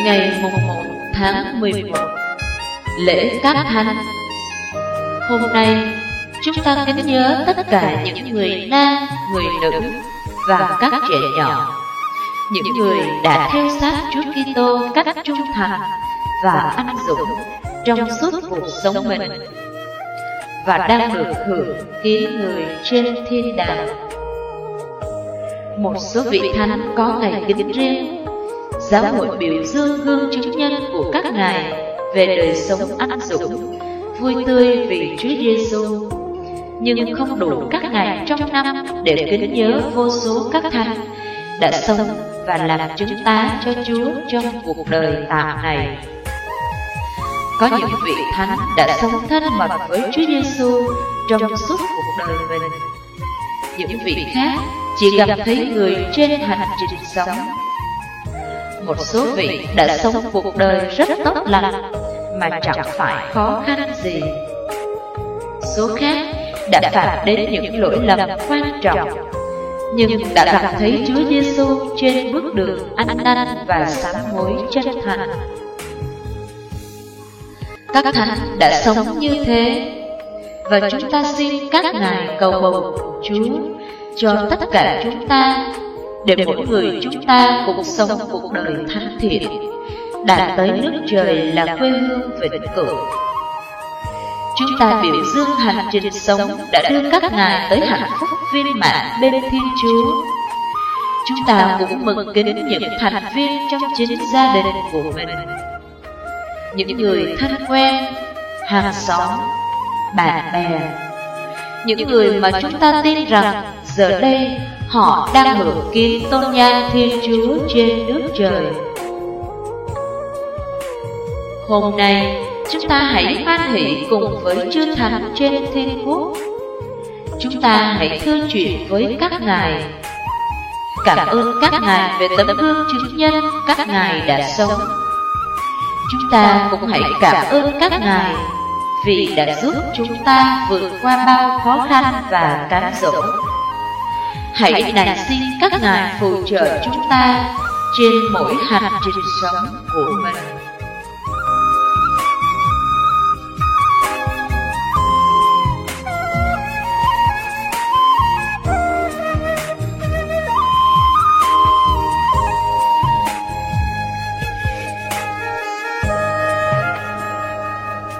ngày mùng 1 tháng 11, lễ Các Thánh. Hôm nay, chúng ta kính nhớ tất cả những người nam, người nữ và các trẻ nhỏ, những người đã theo sát Chúa Kitô cách trung thành và anh dũng trong suốt cuộc sống mình và đang được hưởng kiến người trên thiên đàng. Một số vị thánh có ngày kính riêng. Giáo hội biểu dương gương chứng nhân của các ngài về đời sống anh dũng, vui tươi vì Chúa Giêsu, nhưng không đủ các ngày trong năm để kính nhớ vô số các thánh đã sống và làm chứng tá cho Chúa trong cuộc đời tạm này. Có những vị thánh đã sống thân mật với Chúa Giêsu trong suốt cuộc đời mình. Những vị khác chỉ gặp thấy người trên hành trình sống. Một số vị đã sống cuộc đời rất tốt lành mà chẳng phải khó khăn gì. Số khác đã phạm đến những lỗi lầm quan trọng, nhưng đã gặp thấy Chúa Giêsu trên bước đường ăn năn và sám hối chân thành. Các thánh đã sống như thế, và chúng ta xin các ngài cầu bầu Chúa cho tất cả chúng ta, để mỗi người chúng ta cũng sống cuộc đời thánh thiện, đạt tới nước trời là quê hương vĩnh cửu. Chúng ta biểu dương hành trình sống đã đưa các ngài tới hạnh phúc viên mãn bên Thiên Chúa. Chúng ta cũng mừng kính những thành viên trong chính gia đình của mình, những người thân quen, hàng xóm, bạn bè, những người mà chúng ta tin rằng giờ đây họ đang hưởng kiến tôn nhang Thiên Chúa trên nước trời. Hôm nay, chúng ta hãy hoan hỷ cùng với chư thánh trên thiên quốc. Chúng ta hãy thương chuyện với các ngài, cảm ơn các ngài về tấm gương chứng nhân các ngài đã sống. Chúng ta cũng hãy cảm ơn các ngài vì đã giúp chúng ta vượt qua bao khó khăn và cám dỗ. Hãy nài xin các ngài phù trợ chúng ta trên mỗi hành trình sống của mình.